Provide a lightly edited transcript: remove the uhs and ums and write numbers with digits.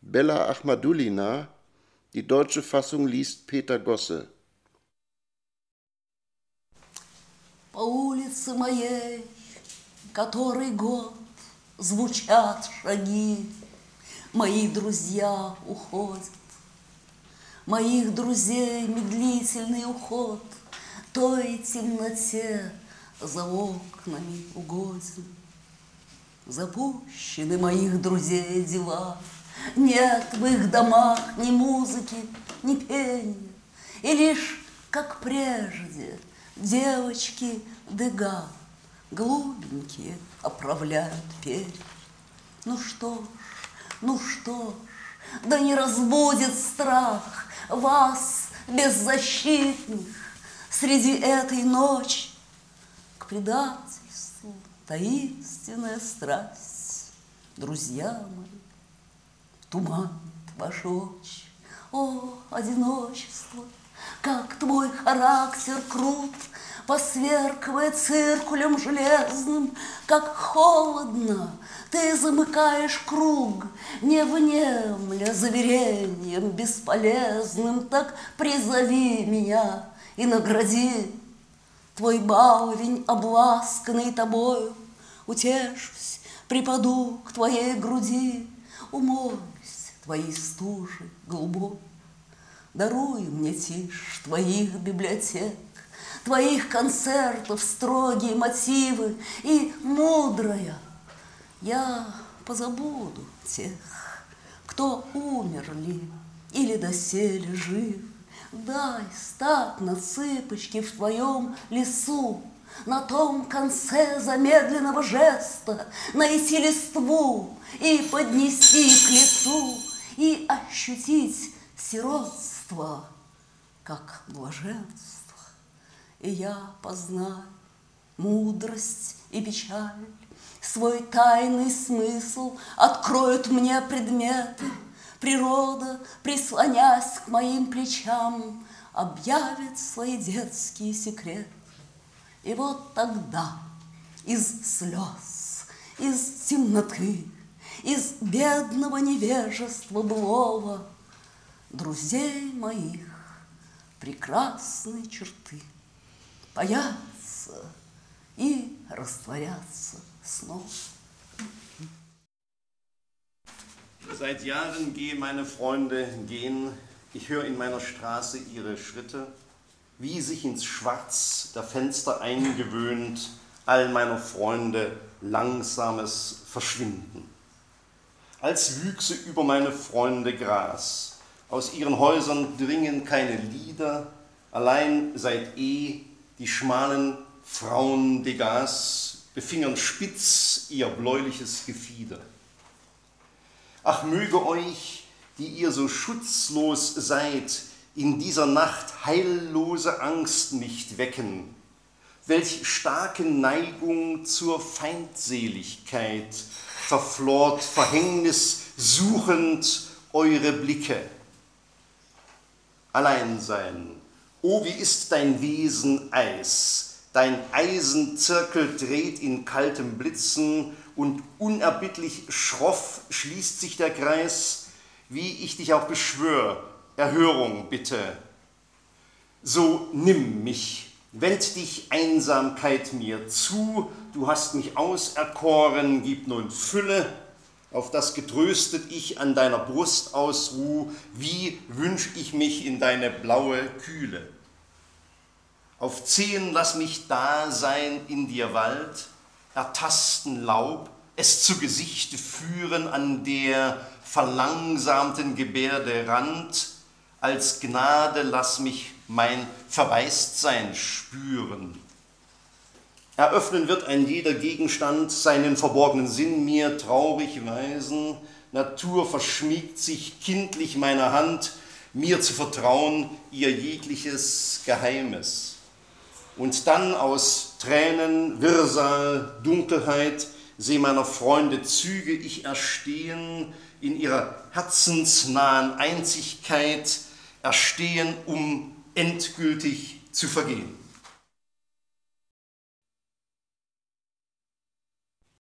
Bella Ahmadulina, die deutsche Fassung liest Peter Gosse. По улице моей, который год, звучат шаги, мои друзья уходят. Моих друзей медлительный уход той темноте за окнами угоден. Запущены моих друзей дела, нет в их домах ни музыки, ни пения, и лишь, как прежде, девочки Дега голубенькие оправляют перья. Ну что ж, да не разбудит страх вас, беззащитных, среди этой ночи. К предательству таинственная страсть, друзья мои, туман ваши очи. О, одиночество, как твой характер крут, посверкивая циркулем железным, как холодно ты замыкаешь круг, не внемля заверением бесполезным, так призови меня и награди. Твой баловень, обласканный тобою, утешусь, припаду к твоей груди, умоюсь твоей стужи голубой. Даруй мне тишь твоих библиотек, твоих концертов строгие мотивы, и, мудрая, я позабуду тех, кто умерли или доселе жив. Дай стать на цыпочки в твоем лесу, на том конце замедленного жеста найти листву и поднести к лицу, и ощутить сиротство, как блаженство. И я познаю мудрость и печаль, свой тайный смысл откроют мне предметы. Природа, прислонясь к моим плечам, объявит свои детские секреты. И вот тогда из слез, из темноты, из бедного невежества былого друзей моих прекрасные черты появятся и растворятся снова. Seit Jahren gehen meine Freunde gehen. Ich höre in meiner Straße ihre Schritte, wie sich ins Schwarz der Fenster eingewöhnt, all meiner Freunde langsames Verschwinden. Als wüchse über meine Freunde Gras. Aus ihren Häusern dringen keine Lieder, allein seit die schmalen Frauen Degas befingern spitz ihr bläuliches Gefieder. Ach, möge euch, die ihr so schutzlos seid, in dieser Nacht heillose Angst nicht wecken. Welch starke Neigung zur Feindseligkeit verflort verhängnissuchend eure Blicke. Alleinsein, o wie ist dein Wesen Eis, dein Eisenzirkel dreht in kaltem Blitzen, und unerbittlich schroff schließt sich der Kreis, wie ich dich auch beschwör, Erhörung bitte. So nimm mich, wend dich Einsamkeit mir zu, du hast mich auserkoren, gib nun Fülle, auf das getröstet ich an deiner Brust ausruh, wie wünsch ich mich in deine blaue Kühle. Auf Zehen lass mich da sein in dir Wald, ertasten Laub, es zu Gesichte führen an der verlangsamten Gebärde Rand, als Gnade lass mich mein Verwaistsein spüren. Eröffnen wird ein jeder Gegenstand seinen verborgenen Sinn mir traurig weisen, Natur verschmiegt sich kindlich meiner Hand, mir zu vertrauen ihr jegliches Geheimes. Und dann aus Tränen, Wirrsal, Dunkelheit seh meiner Freunde Züge ich erstehen, in ihrer herzensnahen Einzigkeit erstehen, um endgültig zu vergehen.